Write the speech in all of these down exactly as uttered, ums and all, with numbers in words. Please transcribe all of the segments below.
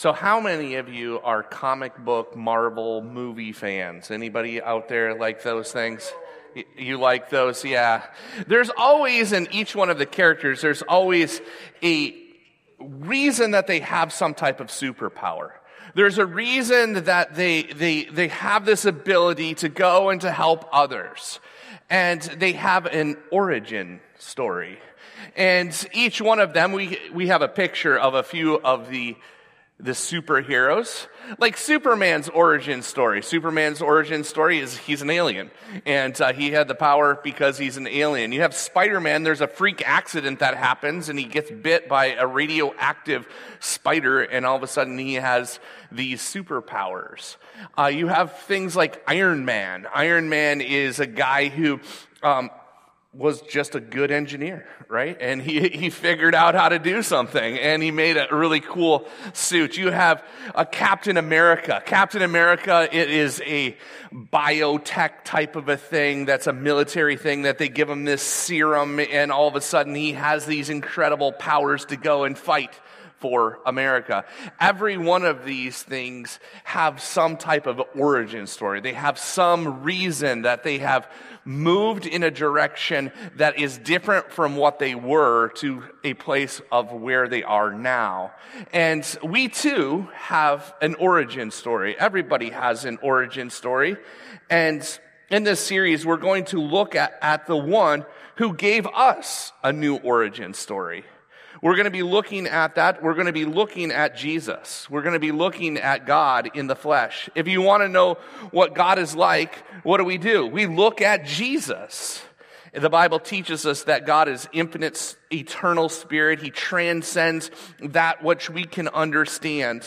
So how many of you are comic book, Marvel movie fans? Anybody out there like those things? Y- You like those? Yeah. There's always, in each one of the characters, there's always a reason that they have some type of superpower. There's a reason that they, they, they have this ability to go and to help others. And they have an origin story. And each one of them, we, we have a picture of a few of the the superheroes. Like Superman's origin story. Superman's origin story is he's an alien. And uh, he had the power because he's an alien. You have Spider-Man, there's a freak accident that happens, and he gets bit by a radioactive spider, and all of a sudden he has these superpowers. Uh, you have things like Iron Man. Iron Man is a guy who um, was just a good engineer, right? And he, he figured out how to do something, and he made a really cool suit. You have a Captain America. Captain America, it is a biotech type of a thing that's a military thing that they give him this serum, and all of a sudden he has these incredible powers to go and fight for America. Every one of these things have some type of origin story. They have some reason that they have moved in a direction that is different from what they were to a place of where they are now. And we too have an origin story. Everybody has an origin story. And in this series, we're going to look at, at the one who gave us a new origin story. We're going to be looking at that. We're going to be looking at Jesus. We're going to be looking at God in the flesh. If you want to know what God is like, what do we do? We look at Jesus. The Bible teaches us that God is infinite, eternal spirit. He transcends that which we can understand.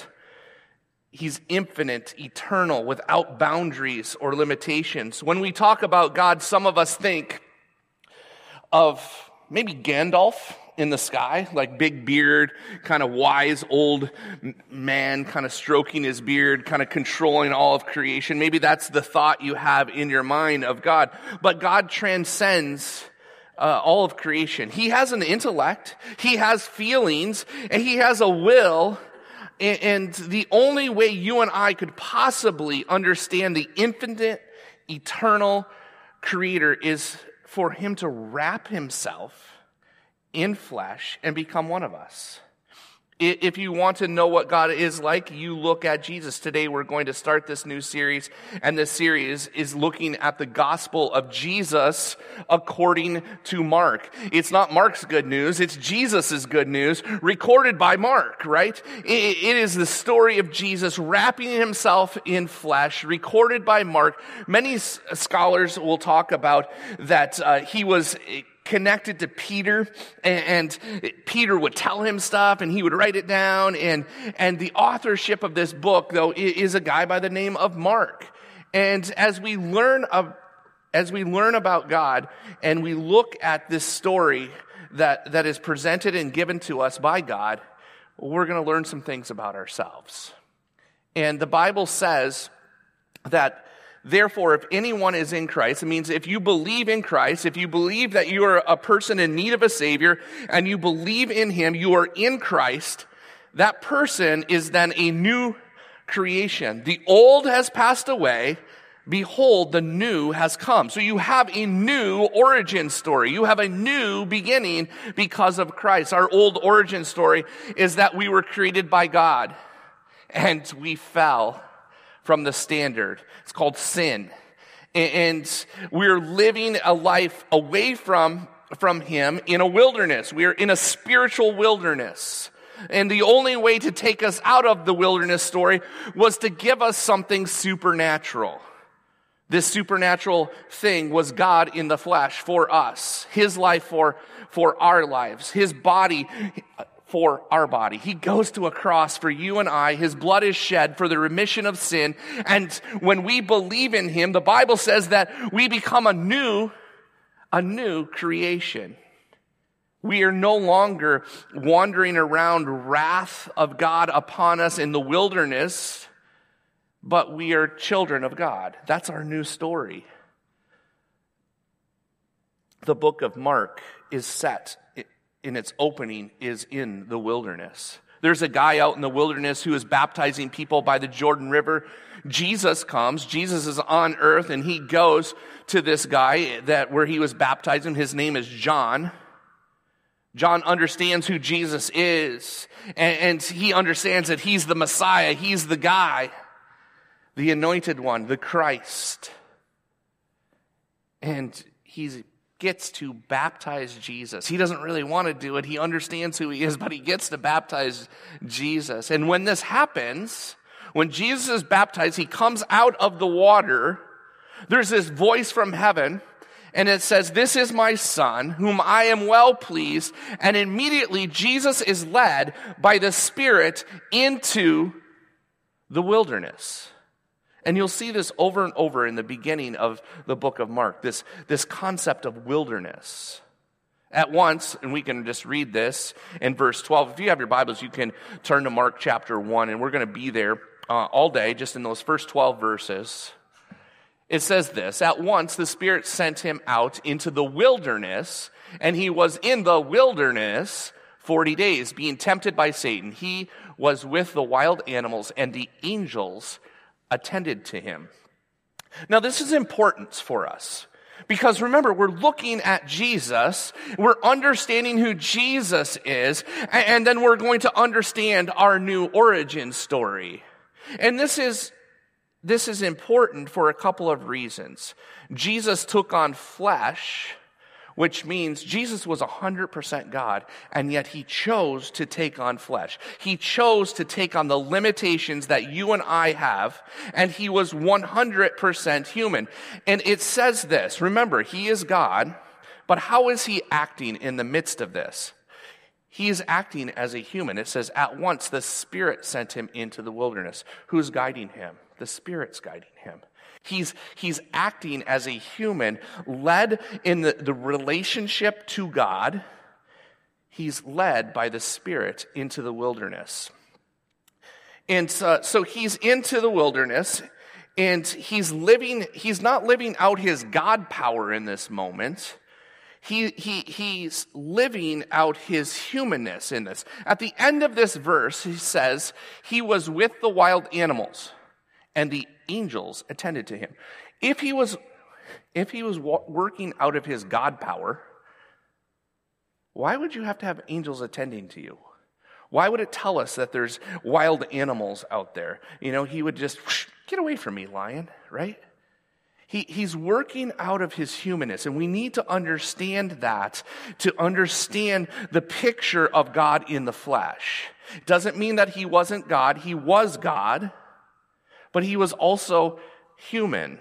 He's infinite, eternal, without boundaries or limitations. When we talk about God, some of us think of maybe Gandalf in the sky, like big beard, kind of wise old man, kind of stroking his beard, kind of controlling all of creation. Maybe that's the thought you have in your mind of God. But God transcends uh, all of creation. He has an intellect, he has feelings, and he has a will. And, and the only way you and I could possibly understand the infinite, eternal creator is for him to wrap himself in flesh and become one of us. If you want to know what God is like, you look at Jesus. Today we're going to start this new series, and this series is looking at the gospel of Jesus according to Mark. It's not Mark's good news, it's Jesus' good news, recorded by Mark, right? It is the story of Jesus wrapping himself in flesh, recorded by Mark. Many scholars will talk about that uh, he was connected to Peter, and, and Peter would tell him stuff, and he would write it down, and, and the authorship of this book, though, is a guy by the name of Mark. And as we learn of, as we learn about God, and we look at this story that, that is presented and given to us by God, we're going to learn some things about ourselves. And the Bible says that therefore, if anyone is in Christ, it means if you believe in Christ, if you believe that you are a person in need of a Savior, and you believe in Him, you are in Christ, that person is then a new creation. The old has passed away. Behold, the new has come. So you have a new origin story. You have a new beginning because of Christ. Our old origin story is that we were created by God, and we fell from the standard. It's called sin. And we're living a life away from, from Him in a wilderness. We're in a spiritual wilderness. And the only way to take us out of the wilderness story was to give us something supernatural. This supernatural thing was God in the flesh for us. His life for, for our lives. His body for our body. He goes to a cross for you and I. His blood is shed for the remission of sin. And when we believe in Him, the Bible says that we become a new, a new creation. We are no longer wandering around wrath of God upon us in the wilderness, but we are children of God. That's our new story. The book of Mark is set in its opening is in the wilderness. There's a guy out in the wilderness who is baptizing people by the Jordan River. Jesus comes. Jesus is on earth, and he goes to this guy that where he was baptizing. His name is John. John understands who Jesus is, and, and he understands that he's the Messiah. He's the guy, the anointed one, the Christ. And he gets to baptize Jesus. He doesn't really want to do it. He understands who he is, but he gets to baptize Jesus. And when this happens, when Jesus is baptized, he comes out of the water. There's this voice from heaven, and it says, "This is my son, whom I am well pleased." And immediately Jesus is led by the Spirit into the wilderness. And you'll see this over and over in the beginning of the book of Mark, this, this concept of wilderness. At once, and we can just read this in verse twelve. If you have your Bibles, you can turn to Mark chapter one, and we're going to be there uh, all day, just in those first twelve verses. It says this: "At once the Spirit sent him out into the wilderness, and he was in the wilderness forty days, being tempted by Satan. He was with the wild animals, and the angels attended to him." Now, this is important for us because remember, we're looking at Jesus, we're understanding who Jesus is, and then we're going to understand our new origin story. And this is this is important for a couple of reasons. Jesus took on flesh, which means Jesus was one hundred percent God, and yet he chose to take on flesh. He chose to take on the limitations that you and I have, and he was one hundred percent human. And it says this, remember, he is God, but how is he acting in the midst of this? He is acting as a human. It says, "At once the Spirit sent him into the wilderness." Who's guiding him? The Spirit's guiding him. He's, he's acting as a human, led in the, the relationship to God. He's led by the Spirit into the wilderness. And so, so he's into the wilderness, and he's living, he's not living out his God power in this moment. He, he, he's living out his humanness in this. At the end of this verse, he says, "He was with the wild animals, and the angels attended to him." If he was, if he was working out of his God power, why would you have to have angels attending to you? Why would it tell us that there's wild animals out there? You know, he would just, "Get away from me, lion," right? He, he's working out of his humanness, and we need to understand that to understand the picture of God in the flesh. It doesn't mean that he wasn't God. He was God, but he was also human.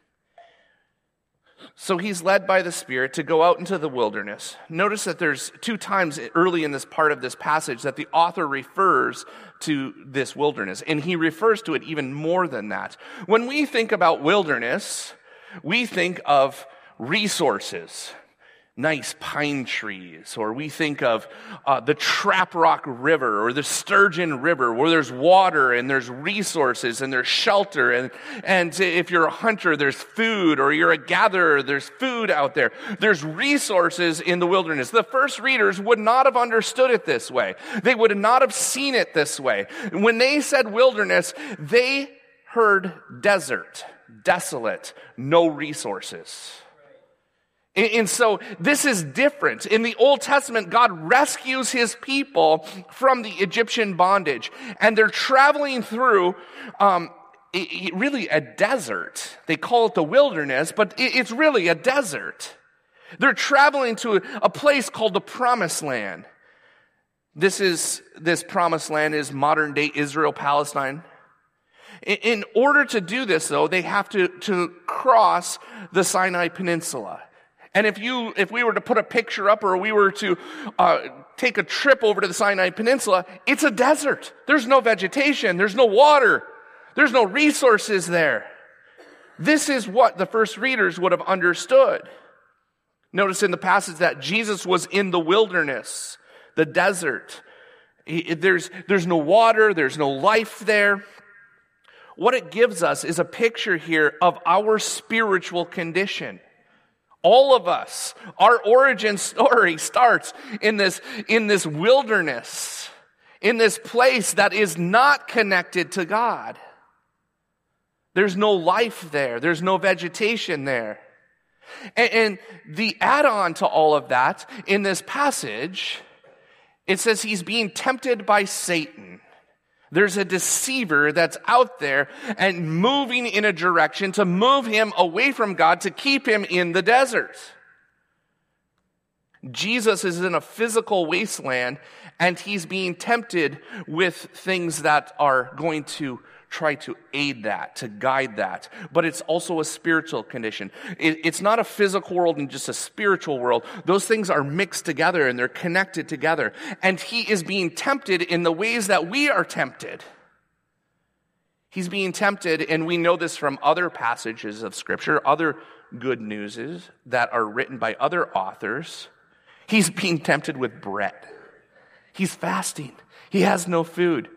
So he's led by the Spirit to go out into the wilderness. Notice that there's two times early in this part of this passage that the author refers to this wilderness, and he refers to it even more than that. When we think about wilderness, we think of resources, nice pine trees, or we think of uh, the Trap Rock River or the Sturgeon River, where there's water and there's resources and there's shelter, and, and if you're a hunter, there's food, or you're a gatherer, there's food out there. There's resources in the wilderness. The first readers would not have understood it this way. They would not have seen it this way. When they said wilderness, they heard desert, desolate, no resources. And so this is different. In the Old Testament, God rescues his people from the Egyptian bondage. And they're traveling through um, really a desert. They call it the wilderness, but it's really a desert. They're traveling to a place called the Promised Land. This is this Promised Land is modern-day Israel, Palestine. In order to do this, though, they have to, to cross the Sinai Peninsula. And if you, if we were to put a picture up, or we were to uh, take a trip over to the Sinai Peninsula, it's a desert. There's no vegetation. There's no water. There's no resources there. This is what the first readers would have understood. Notice in the passage that Jesus was in the wilderness, the desert. He, there's, there's no water. There's no life there. What it gives us is a picture here of our spiritual condition. All of us, our origin story starts in this, in this wilderness. in this place that is not connected to God. There's no life there. There's no vegetation there. And, and the add-on to all of that in this passage, it says he's being tempted by Satan. There's a deceiver that's out there and moving in a direction to move him away from God, to keep him in the desert. Jesus is in a physical wasteland, and he's being tempted with things that are going to try to aid that, to guide that. But it's also a spiritual condition. It, it's not a physical world and just a spiritual world. Those things are mixed together and they're connected together. And he is being tempted in the ways that we are tempted. He's being tempted, and we know this from other passages of Scripture, other good newses that are written by other authors. He's being tempted with bread. He's fasting. He has no food.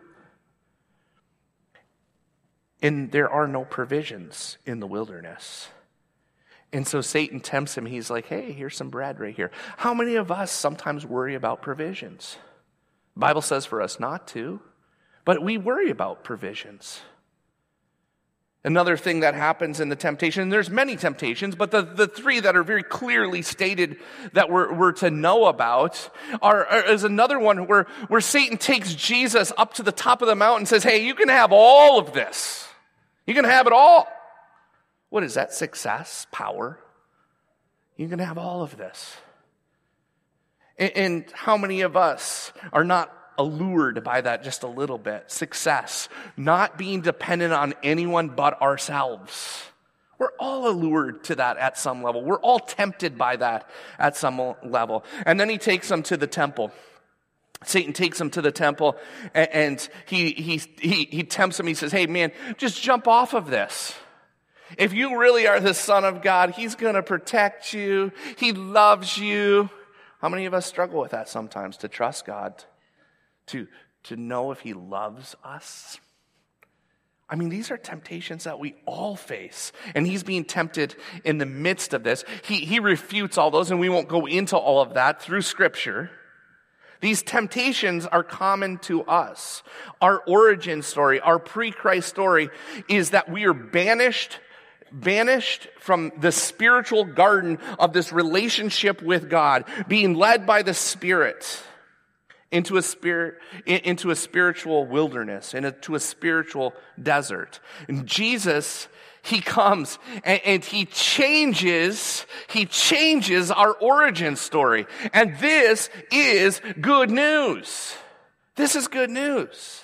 And there are no provisions in the wilderness. And so Satan tempts him. He's like, hey, here's some bread right here. How many of us sometimes worry about provisions? The Bible says for us not to, but we worry about provisions. Another thing that happens in the temptation, and there's many temptations, but the, the three that are very clearly stated that we're, we're to know about are, are is another one where, where Satan takes Jesus up to the top of the mountain and says, hey, you can have all of this. You can have it all. What is that? Success? Power? You can have all of this. And, and how many of us are not allured by that just a little bit? Success. Not being dependent on anyone but ourselves. We're all allured to that at some level. We're all tempted by that at some level. And then he takes them to the temple. Satan takes him to the temple, and he, he, he, he tempts him. He says, hey, man, just jump off of this. If you really are the Son of God, he's going to protect you. He loves you. How many of us struggle with that sometimes, to trust God, to, to know if he loves us? I mean, these are temptations that we all face. And he's being tempted in the midst of this. He, he refutes all those, and we won't go into all of that through Scripture. These temptations are common to us. Our origin story, our pre-Christ story, is that we are banished, banished from the spiritual garden of this relationship with God, being led by the Spirit into a spirit, into a spiritual wilderness, into a spiritual desert. And Jesus, he comes and, and he changes, he changes our origin story. And this is good news. This is good news.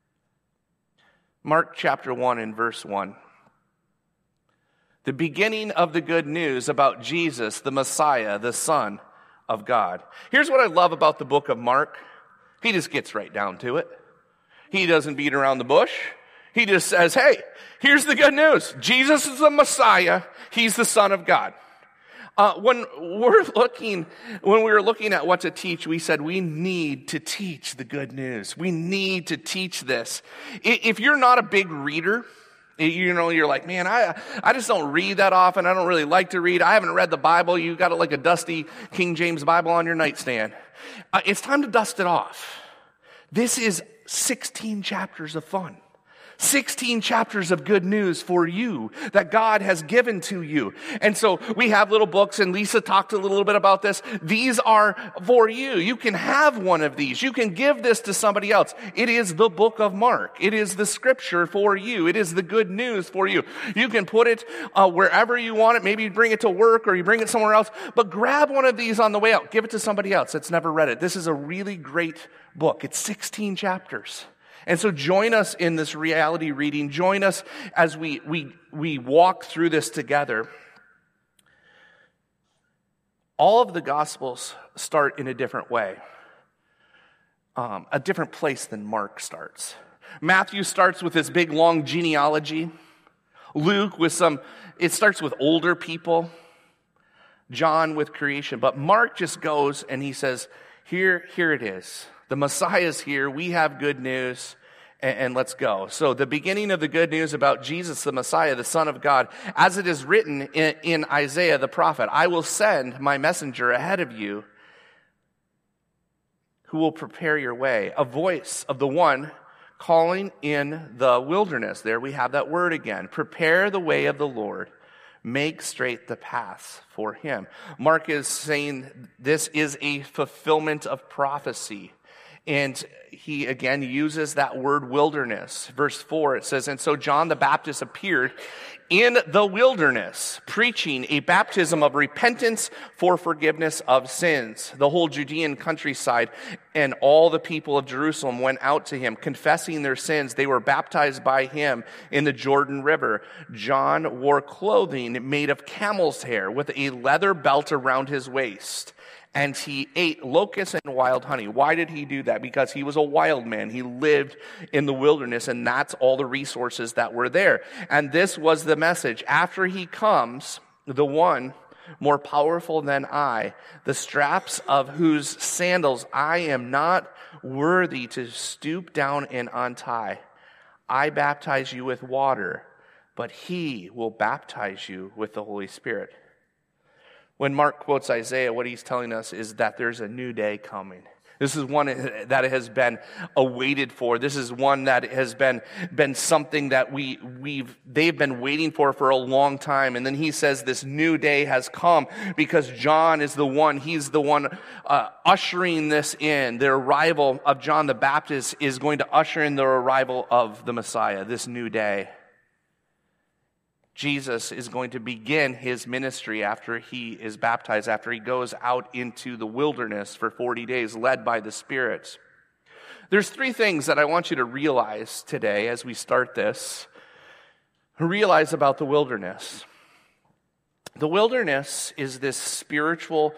Mark chapter one and verse one. The beginning of the good news about Jesus, the Messiah, the Son of God. Here's what I love about the book of Mark. He just gets right down to it. He doesn't beat around the bush. He just says, hey, here's the good news. Jesus is the Messiah. He's the Son of God. Uh, when we're looking, when we were looking at what to teach, we said we need to teach the good news. We need to teach this. If you're not a big reader, you know, you're like, man, I I just don't read that often. I don't really like to read. I haven't read the Bible. You got like a dusty King James Bible on your nightstand. Uh, it's time to dust it off. This is sixteen chapters of fun. sixteen chapters of good news for you that God has given to you. And so we have little books, and Lisa talked a little bit about this. These are for you. You can have one of these. You can give this to somebody else. It is the book of Mark. It is the scripture for you. It is the good news for you. You can put it uh, wherever you want it. Maybe you bring it to work or you bring it somewhere else. But grab one of these on the way out. Give it to somebody else that's never read it. This is a really great book. It's sixteen chapters. And so join us in this reality reading. Join us as we, we, we walk through this together. All of the Gospels start in a different way, um, a different place than Mark starts. Matthew starts with this big, long genealogy. Luke with some, it starts with older people. John with creation. But Mark just goes and he says, here, here it is. The Messiah's here. We have good news. And, and let's go. So the beginning of the good news about Jesus, the Messiah, the Son of God, as it is written in, in Isaiah the prophet, I will send my messenger ahead of you who will prepare your way. A voice of the one calling in the wilderness. There we have that word again. Prepare the way of the Lord. Make straight the paths for him. Mark is saying this is a fulfillment of prophecy. And he again uses that word wilderness. Verse four, it says, and so John the Baptist appeared in the wilderness, preaching a baptism of repentance for forgiveness of sins. The whole Judean countryside and all the people of Jerusalem went out to him, confessing their sins. They were baptized by him in the Jordan River. John wore clothing made of camel's hair with a leather belt around his waist. And he ate locusts and wild honey. Why did he do that? Because he was a wild man. He lived in the wilderness, and that's all the resources that were there. And this was the message. After he comes, the one more powerful than I, the straps of whose sandals I am not worthy to stoop down and untie. I baptize you with water, but he will baptize you with the Holy Spirit. When Mark quotes Isaiah, what he's telling us is that there's a new day coming. This is one that has been awaited for. This is one that has been, been something that we, we've, they've been waiting for for a long time. And then he says this new day has come because John is the one, he's the one uh, ushering this in. The arrival of John the Baptist is going to usher in the arrival of the Messiah, this new day. Jesus is going to begin his ministry after he is baptized, after he goes out into the wilderness for forty days, led by the Spirit. There's three things that I want you to realize today as we start this. Realize about the wilderness. The wilderness is this spiritual,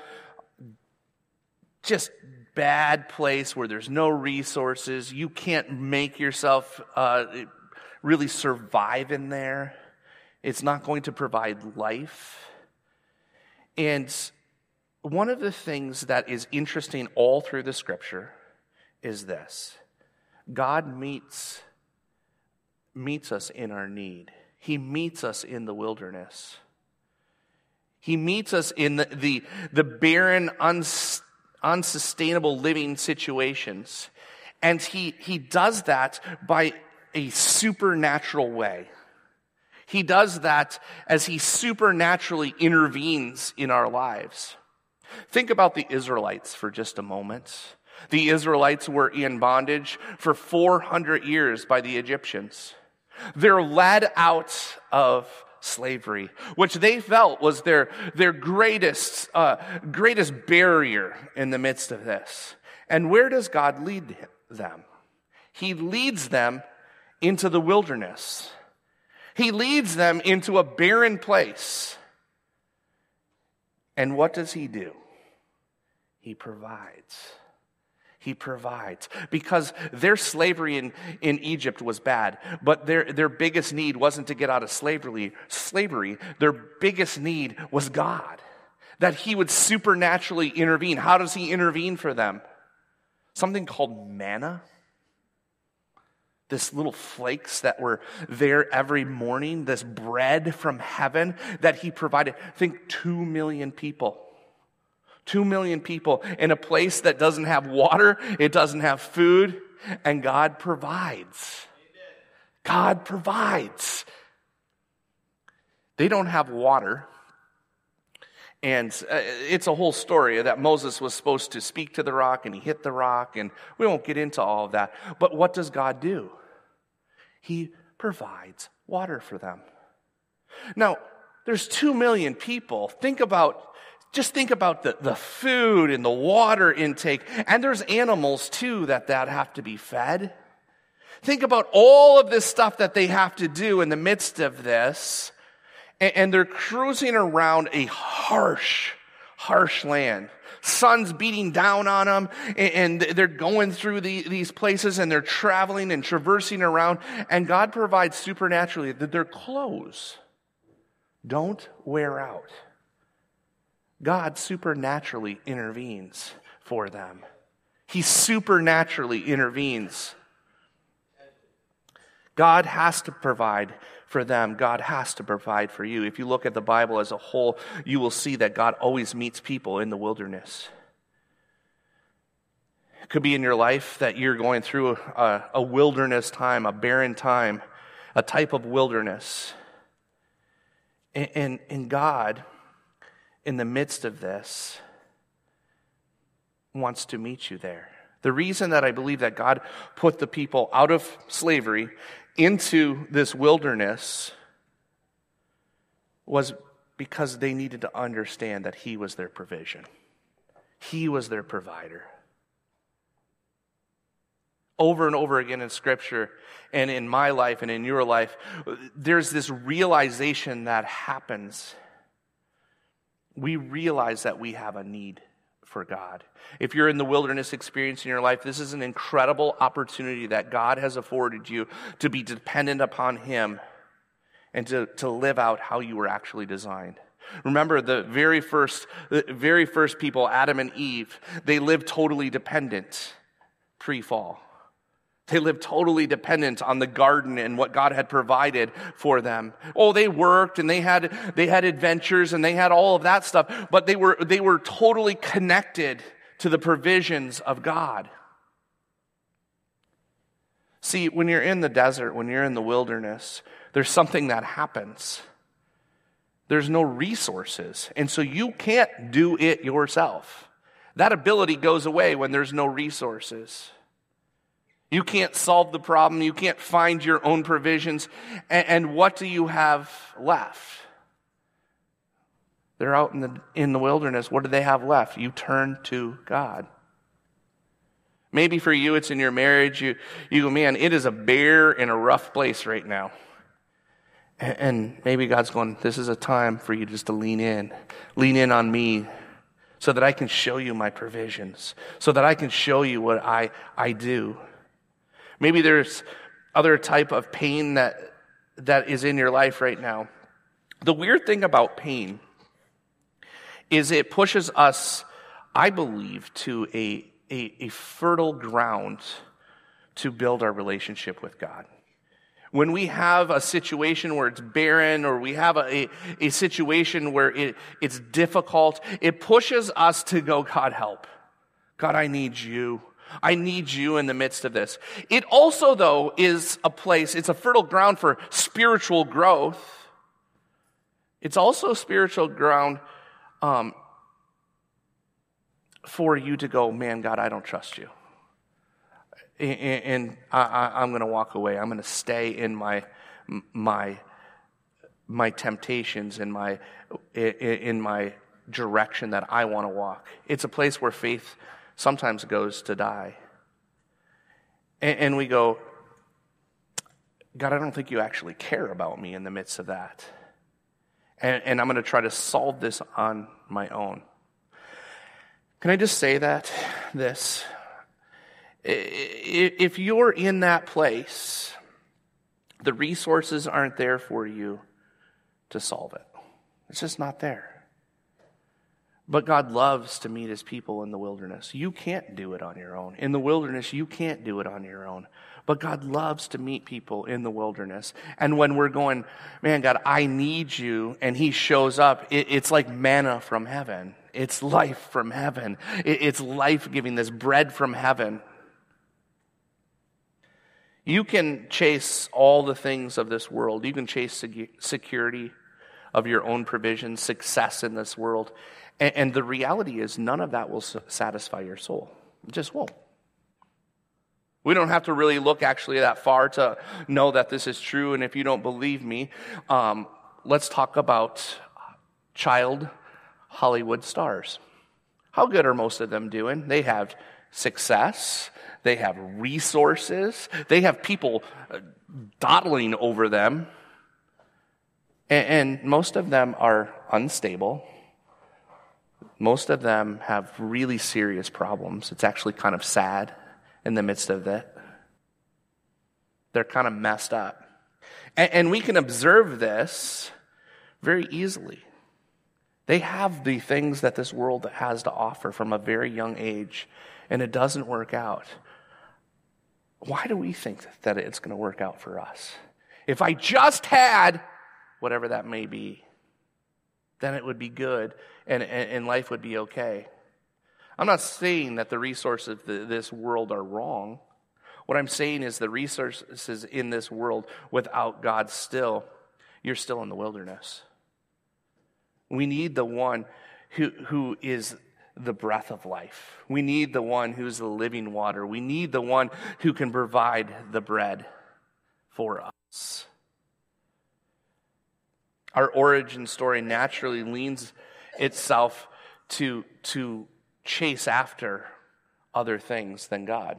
just bad place where there's no resources. You can't make yourself uh, really survive in there. It's not going to provide life. And one of the things that is interesting all through the scripture is this. God meets, meets us in our need. He meets us in the wilderness. He meets us in the, the, the barren, uns, unsustainable living situations. And he, he does that by a supernatural way. He does that as he supernaturally intervenes in our lives. Think about the Israelites for just a moment. The Israelites were in bondage for four hundred years by the Egyptians. They're led out of slavery, which they felt was their, their greatest, uh, greatest barrier in the midst of this. And where does God lead them? He leads them into the wilderness. He leads them into a barren place. And what does he do? He provides. He provides. Because their slavery in, in Egypt was bad, but their, their biggest need wasn't to get out of slavery. Slavery. Their biggest need was God. That he would supernaturally intervene. How does he intervene for them? Something called manna. This little flakes that were there every morning, this bread from heaven that he provided. Think two million people. Two million people in a place that doesn't have water, it doesn't have food, and God provides. God provides. They don't have water. And it's a whole story that Moses was supposed to speak to the rock, and he hit the rock, and we won't get into all of that. But what does God do? He provides water for them. Now, there's two million people. Think about, just think about the, the food and the water intake. And there's animals too that, that have to be fed. Think about all of this stuff that they have to do in the midst of this. And, and they're cruising around a harsh, harsh land. Sun's beating down on them, and they're going through the, these places, and they're traveling and traversing around, and God provides supernaturally that their clothes don't wear out. God supernaturally intervenes for them. He supernaturally intervenes. God has to provide for them. God has to provide for you. If you look at the Bible as a whole, you will see that God always meets people in the wilderness. Could be in your life that you're going through a, a wilderness time, a barren time, a type of wilderness. And, and, and God, in the midst of this, wants to meet you there. The reason that I believe that God put the people out of slavery into this wilderness was because they needed to understand that He was their provision. He was their provider. Over and over again in Scripture and in my life and in your life, there's this realization that happens. We realize that we have a need for God. If you're in the wilderness experience in your life, this is an incredible opportunity that God has afforded you to be dependent upon Him and to, to live out how you were actually designed. Remember, the very first, the very first people, Adam and Eve, they lived totally dependent pre-fall. They lived totally dependent on the garden and what God had provided for them. Oh, they worked and they had they had adventures and they had all of that stuff, but they were they were totally connected to the provisions of God. See, when you're in the desert, when you're in the wilderness, there's something that happens. There's no resources, and so you can't do it yourself. That ability goes away when there's no resources. You can't solve the problem. You can't find your own provisions. And, and what do you have left? They're out in the in the wilderness. What do they have left? You turn to God. Maybe for you, it's in your marriage. You, you go, man, it is a bare and a rough place right now. And, and maybe God's going, this is a time for you just to lean in. Lean in on me so that I can show you my provisions. So that I can show you what I, I do. Maybe there's other type of pain that that is in your life right now. The weird thing about pain is it pushes us, I believe, to a, a, a fertile ground to build our relationship with God. When we have a situation where it's barren or we have a, a, a situation where it, it's difficult, it pushes us to go, God, help. God, I need you. I need you in the midst of this. It also, though, is a place, it's a fertile ground for spiritual growth. It's also spiritual ground um, for you to go, man, God, I don't trust you. And, and I, I, I'm going to walk away. I'm going to stay in my my my temptations, in my in my direction that I want to walk. It's a place where faith sometimes goes to die. And, and we go, God, I don't think you actually care about me in the midst of that. And, and I'm going to try to solve this on my own. Can I just say that, this? If you're in that place, the resources aren't there for you to solve it. It's just not there. But God loves to meet His people in the wilderness. You can't do it on your own. In the wilderness, you can't do it on your own. But God loves to meet people in the wilderness. And when we're going, man, God, I need you, and He shows up, it, it's like manna from heaven. It's life from heaven. It, it's life-giving, this bread from heaven. You can chase all the things of this world. You can chase security of your own provision, success in this world. And, and the reality is none of that will satisfy your soul. It just won't. We don't have to really look actually that far to know that this is true. And if you don't believe me, um, let's talk about child Hollywood stars. How good are most of them doing? They have success. They have resources. They have people dawdling over them. And, and most of them are unstable. Most of them have really serious problems. It's actually kind of sad in the midst of that. They're kind of messed up. And, and we can observe this very easily. They have the things that this world has to offer from a very young age, and it doesn't work out. Why do we think that it's going to work out for us? If I just had whatever that may be, then it would be good and, and, and life would be okay. I'm not saying that the resources of the, this world are wrong. What I'm saying is the resources in this world without God still, you're still in the wilderness. We need the one who, who is the breath of life. We need the one who's the living water. We need the one who can provide the bread for us. Our origin story naturally leans itself to, to chase after other things than God.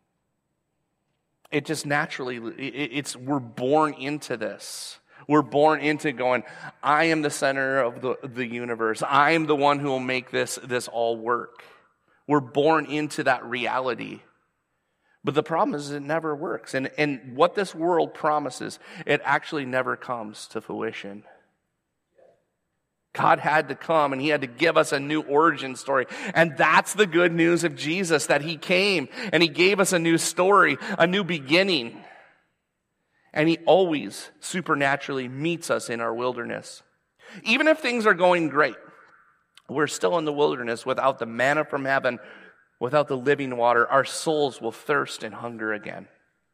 It just naturally, it, it's we're born into this. We're born into going, I am the center of the, the universe. I am the one who will make this, this all work. We're born into that reality. But the problem is it never works. And, and what this world promises, it actually never comes to fruition. God had to come and he had to give us a new origin story. And that's the good news of Jesus, that he came and he gave us a new story, a new beginning. And he always supernaturally meets us in our wilderness. Even if things are going great, we're still in the wilderness without the manna from heaven, without the living water. Our souls will thirst and hunger again.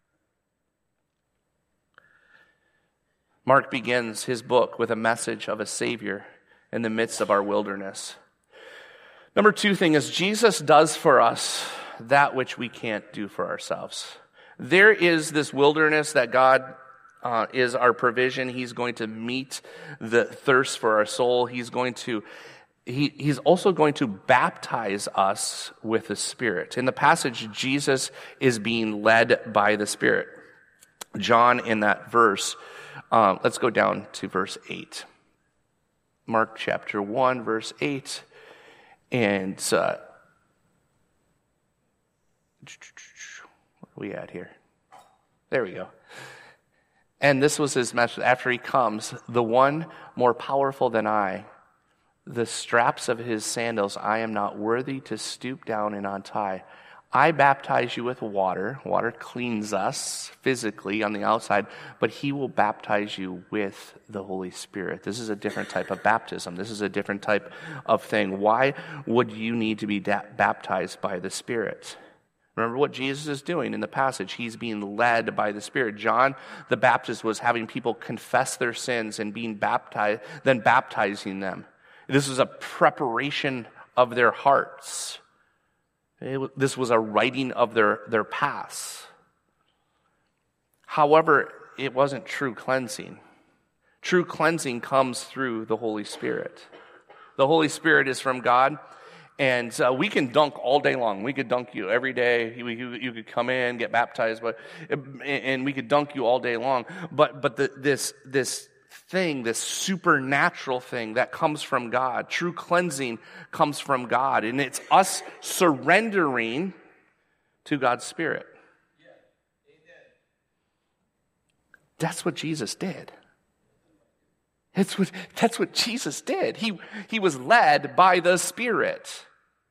Mark begins his book with a message of a Savior in the midst of our wilderness. Number two thing is Jesus does for us that which we can't do for ourselves. There is this wilderness that God uh, is our provision. He's going to meet the thirst for our soul. He's going to he, he's also going to baptize us with the Spirit. In the passage, Jesus is being led by the Spirit. John, in that verse, uh, let's go down to verse eight. Mark chapter one, verse eight, and uh, where are we at here? There we go. And this was his message. After he comes, the one more powerful than I, the straps of his sandals, I am not worthy to stoop down and untie. I baptize you with water. Water cleans us physically on the outside, but he will baptize you with the Holy Spirit. This is a different type of baptism. This is a different type of thing. Why would you need to be da- baptized by the Spirit? Remember what Jesus is doing in the passage. He's being led by the Spirit. John the Baptist was having people confess their sins and being baptized, then baptizing them. This was a preparation of their hearts. It, this was a writing of their, their past. However, it wasn't true cleansing. True cleansing comes through the Holy Spirit. The Holy Spirit is from God, and uh, we can dunk all day long. We could dunk you every day. You, you, you could come in, get baptized, but and we could dunk you all day long. But but the, this this thing, this supernatural thing that comes from God, true cleansing comes from God, and it's us surrendering to God's Spirit. That's what Jesus did. It's what, that's what Jesus did. He, he was led by the Spirit.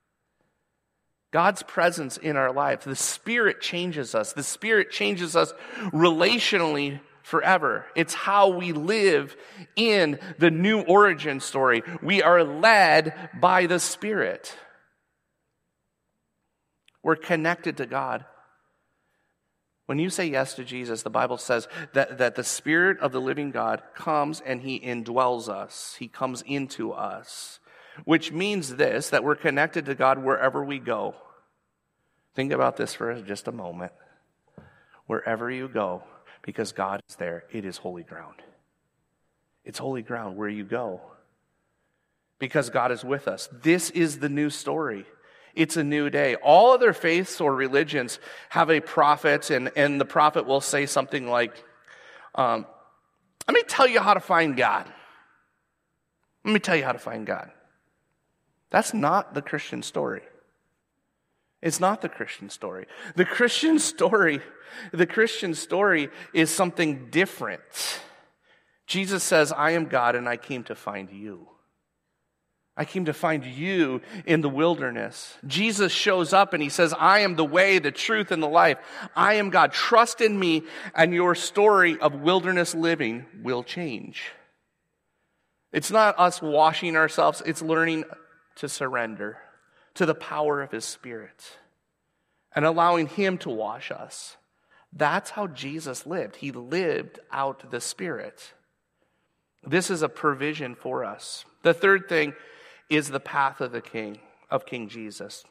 God's presence in our life. The Spirit changes us. The Spirit changes us relationally forever. It's how we live in the new origin story. We are led by the Spirit. We're connected to God. When you say yes to Jesus, the Bible says that, that the Spirit of the living God comes and he indwells us. He comes into us, which means this, that we're connected to God wherever we go. Think about this for just a moment. Wherever you go, because God is there, it is holy ground. It's holy ground where you go, because God is with us. This is the new story. It's a new day. All other faiths or religions have a prophet, and, and the prophet will say something like, um, let me tell you how to find God. Let me tell you how to find God. That's not the Christian story. It's not the Christian story. The Christian story, the Christian story is something different. Jesus says, I am God and I came to find you. I came to find you in the wilderness. Jesus shows up and he says, I am the way, the truth, and the life. I am God. Trust in me and your story of wilderness living will change. It's not us washing ourselves. It's learning to surrender. to the power of his Spirit and allowing him to wash us. That's how Jesus lived. He lived out the Spirit. This is a provision for us. The third thing is the path of the King, of King Jesus.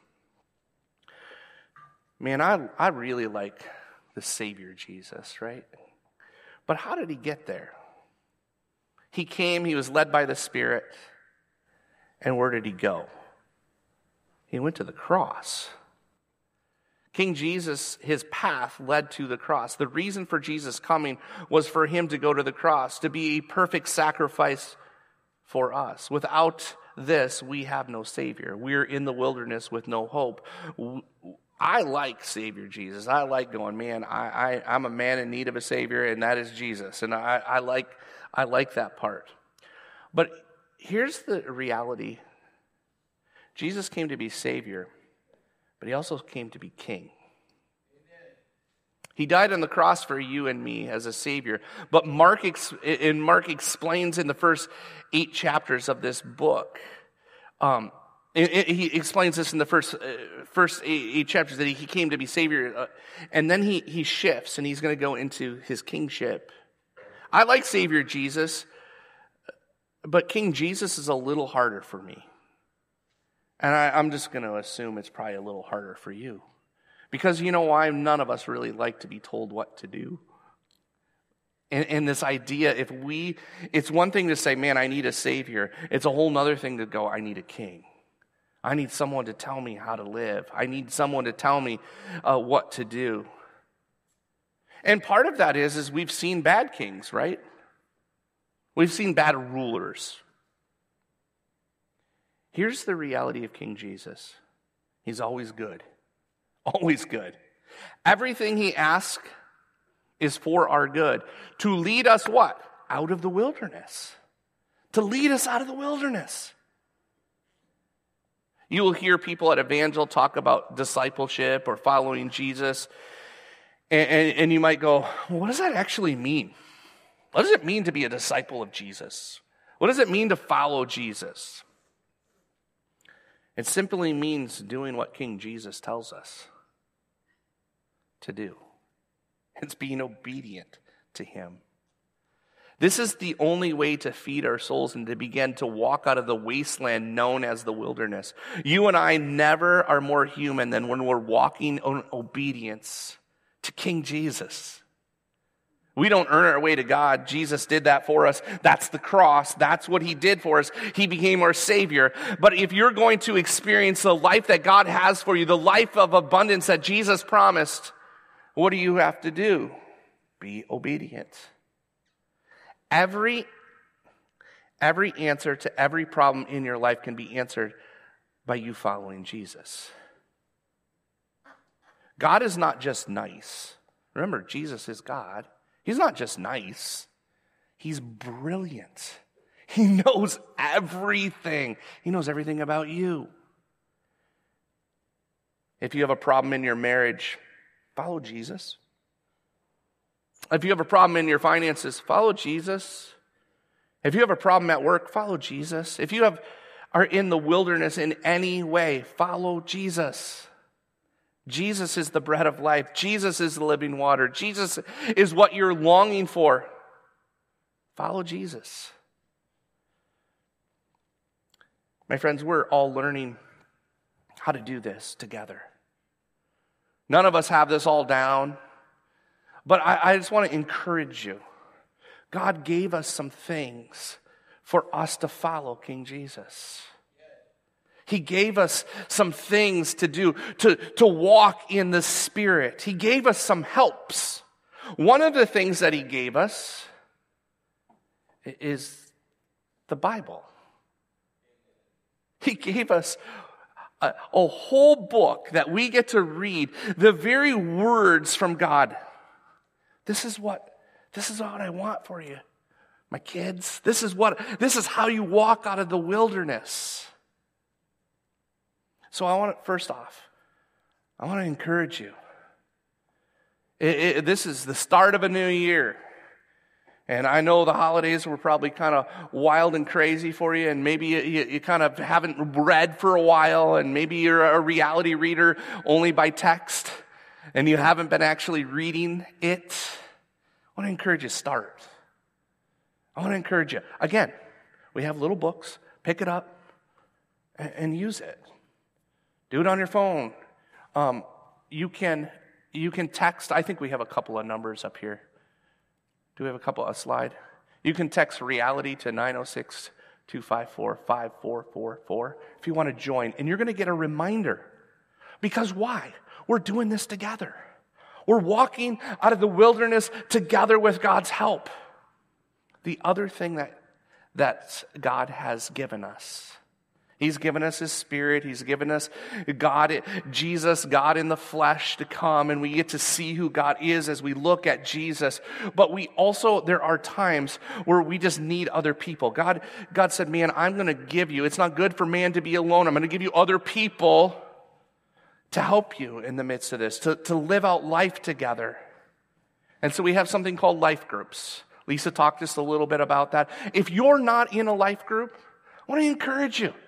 Man, I, I really like the Savior Jesus, right? But how did he get there? He came, he was led by the Spirit. And where did he go? He went to the cross. King Jesus, his path led to the cross. The reason for Jesus coming was for him to go to the cross, to be a perfect sacrifice for us. Without this, we have no Savior. We're in the wilderness with no hope. I like Savior Jesus. I like going, man, I, I, I'm a man in need of a Savior, and that is Jesus. And I, I like I like that part. But here's the reality. Jesus came to be Savior, but he also came to be King. He died on the cross for you and me as a Savior. But Mark, and Mark explains in the first eight chapters of this book, um, it, it, he explains this in the first uh, first eight, eight chapters that he, he came to be Savior, uh, and then he he shifts and he's going to go into his kingship. I like Savior Jesus, but King Jesus is a little harder for me. And I, I'm just going to assume it's probably a little harder for you. Because you know why? None of us really like to be told what to do. And, and this idea, if we, it's one thing to say, man, I need a Savior. It's a whole other thing to go, I need a King. I need someone to tell me how to live. I need someone to tell me uh, what to do. And part of that is, is we've seen bad kings, right? We've seen bad rulers. Here's the reality of King Jesus. He's always good. Always good. Everything he asks is for our good. To lead us what? Out of the wilderness. To lead us out of the wilderness. You will hear people at Evangel talk about discipleship or following Jesus. And, and, and you might go, well, what does that actually mean? What does it mean to be a disciple of Jesus? What does it mean to follow Jesus? It simply means doing what King Jesus tells us to do. It's being obedient to him. This is the only way to feed our souls and to begin to walk out of the wasteland known as the wilderness. You and I never are more human than when we're walking in obedience to King Jesus. We don't earn our way to God. Jesus did that for us. That's the cross. That's what he did for us. He became our Savior. But if you're going to experience the life that God has for you, the life of abundance that Jesus promised, what do you have to do? Be obedient. Every, every answer to every problem in your life can be answered by you following Jesus. God is not just nice. Remember, Jesus is God. He's not just nice. He's brilliant. He knows everything. He knows everything about you. If you have a problem in your marriage, follow Jesus. If you have a problem in your finances, follow Jesus. If you have a problem at work, follow Jesus. If you have are in the wilderness in any way, follow Jesus. Jesus is the bread of life. Jesus is the living water. Jesus is what you're longing for. Follow Jesus. My friends, we're all learning how to do this together. None of us have this all down, but I, I just want to encourage you. God gave us some things for us to follow King Jesus. He gave us some things to do, to, to walk in the Spirit. He gave us some helps. One of the things that he gave us is the Bible. He gave us a, a whole book that we get to read, the very words from God. This is what, this is what I want for you, my kids. This is what, this is how you walk out of the wilderness. So I want to, first off, I want to encourage you. It, it, this is the start of a new year. And I know the holidays were probably kind of wild and crazy for you, and maybe you, you, you kind of haven't read for a while, and maybe you're a reality reader only by text, and you haven't been actually reading it. I want to encourage you, start. I want to encourage you. Again, we have little books. Pick it up and, and use it. Do it on your phone. Um, you can you can text. I think we have a couple of numbers up here. Do we have a couple, a slide? You can text reality to nine oh six, two five four, five four four four if you want to join. And you're going to get a reminder. Because why? We're doing this together. We're walking out of the wilderness together with God's help. The other thing that, that God has given us, He's given us His Spirit. He's given us God, Jesus, God in the flesh to come, and we get to see who God is as we look at Jesus. But we also, there are times where we just need other people. God, God said, man, I'm going to give you, it's not good for man to be alone. I'm going to give you other people to help you in the midst of this, to, to live out life together. And so we have something called life groups. Lisa talked just a little bit about that. If you're not in a life group, I want to encourage you.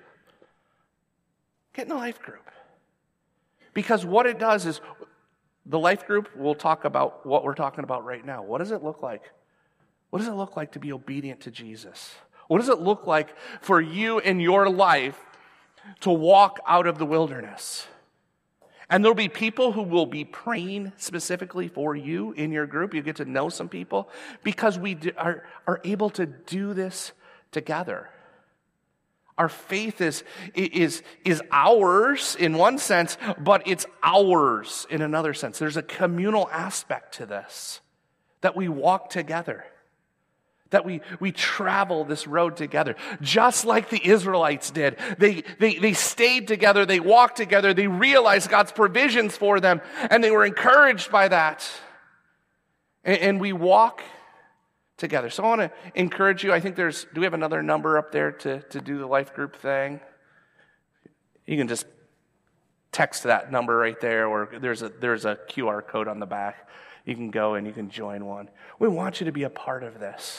Get in a life group. Because what it does is, the life group will talk about what we're talking about right now. What does it look like? What does it look like to be obedient to Jesus? What does it look like for you in your life to walk out of the wilderness? And there'll be people who will be praying specifically for you in your group. You get to know some people because we do, are, are able to do this together. Our faith is, is, is ours in one sense, but it's ours in another sense. There's a communal aspect to this, that we walk together, that we, we travel this road together, just like the Israelites did. They, they, they stayed together, they walked together, they realized God's provisions for them, and they were encouraged by that. And, and we walk together. So I want to encourage you. I think there's, do we have another number up there to, to do the life group thing? You can just text that number right there, or there's a there's a Q R code on the back. You can go and you can join one. We want you to be a part of this,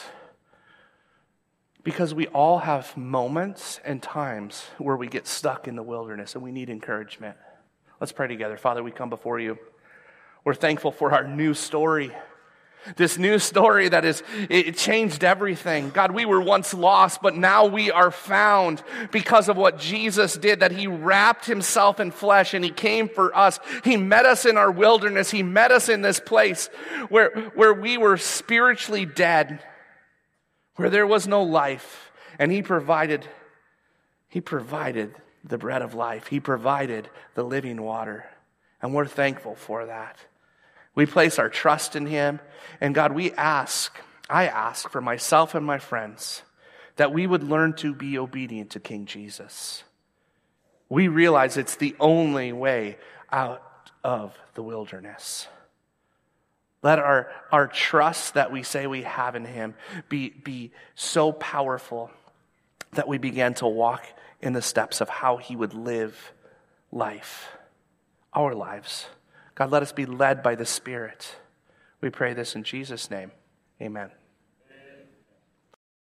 because we all have moments and times where we get stuck in the wilderness and we need encouragement. Let's pray together. Father, we come before you. We're thankful for our new story. This new story that is, it changed everything. God, we were once lost, but now we are found because of what Jesus did, that He wrapped Himself in flesh and He came for us. He met us in our wilderness. He met us in this place where, where we were spiritually dead, where there was no life. And He provided, He provided the bread of life. He provided the living water. And we're thankful for that. We place our trust in Him. And God, we ask, I ask for myself and my friends, that we would learn to be obedient to King Jesus. We realize it's the only way out of the wilderness. Let our, our trust that we say we have in Him be, be so powerful that we begin to walk in the steps of how He would live life, our lives. God, let us be led by the Spirit. We pray this in Jesus' name. Amen.